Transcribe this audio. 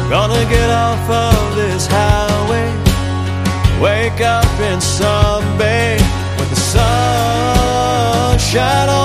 Gonna get off of this highway, wake up in some bay with the sun shine on